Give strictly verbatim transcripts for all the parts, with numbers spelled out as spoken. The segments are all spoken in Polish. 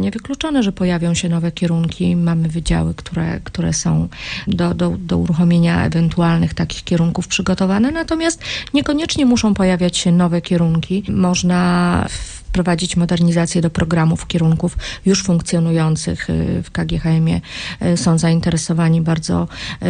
niewykluczone, że pojawią się nowe kierunki. Mamy wydziały, które, które są do, do, do uruchomienia ewentualnych takich kierunków przygotowane, natomiast niekoniecznie muszą pojawiać się nowe kierunki. Można wprowadzić modernizację do programów, kierunków już funkcjonujących w K G H M-ie. Są zainteresowani bardzo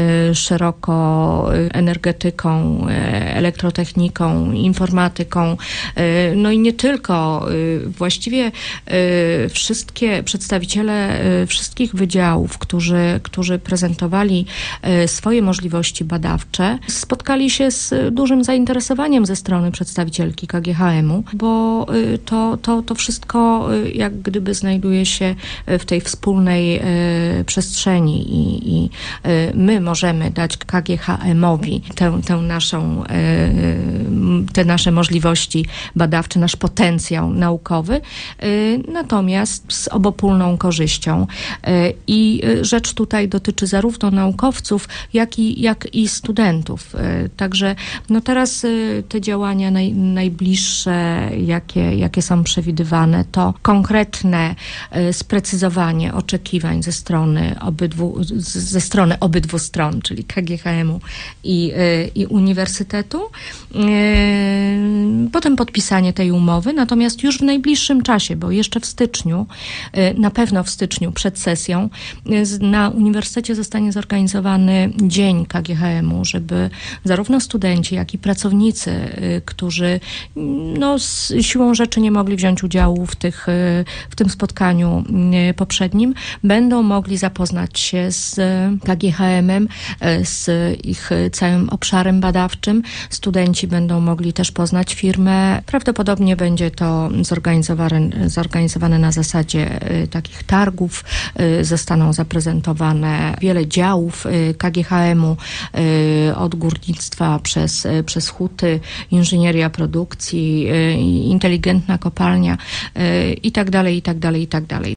szeroko energetyką, elektrotechniką, informatyką, no i nie tylko. Właściwie wszystkie przedstawiciele wszystkich wydziałów, którzy, którzy prezentowali swoje możliwości badawcze, spotkali się z dużym zainteresowaniem ze strony przedstawicielki K G H M-u, bo to To, to wszystko jak gdyby znajduje się w tej wspólnej e, przestrzeni i, i e, my możemy dać K G H M-owi tę, tę naszą, e, te nasze możliwości badawcze, nasz potencjał naukowy, e, natomiast z obopólną korzyścią. E, I rzecz tutaj dotyczy zarówno naukowców, jak i, jak i studentów. E, także no teraz e, te działania naj, najbliższe, jakie, jakie są przewidywane, to konkretne e, sprecyzowanie oczekiwań ze strony obydwu, z, ze strony obydwu stron, czyli K G H M-u i, e, i uniwersytetu. E, potem podpisanie tej umowy, natomiast już w najbliższym czasie, bo jeszcze w styczniu, e, na pewno w styczniu przed sesją, e, na uniwersytecie zostanie zorganizowany dzień K G H M-u, żeby zarówno studenci, jak i pracownicy, e, którzy no, z siłą rzeczy nie mogli wziąć udziału w, tych, w tym spotkaniu poprzednim, będą mogli zapoznać się z K G H M-em, z ich całym obszarem badawczym. Studenci będą mogli też poznać firmę. Prawdopodobnie będzie to zorganizowane, zorganizowane na zasadzie takich targów. Zostaną zaprezentowane wiele działów K G H M-u, od górnictwa przez, przez huty, inżynieria produkcji, inteligentna kopalnia i tak dalej, i tak dalej, i tak dalej.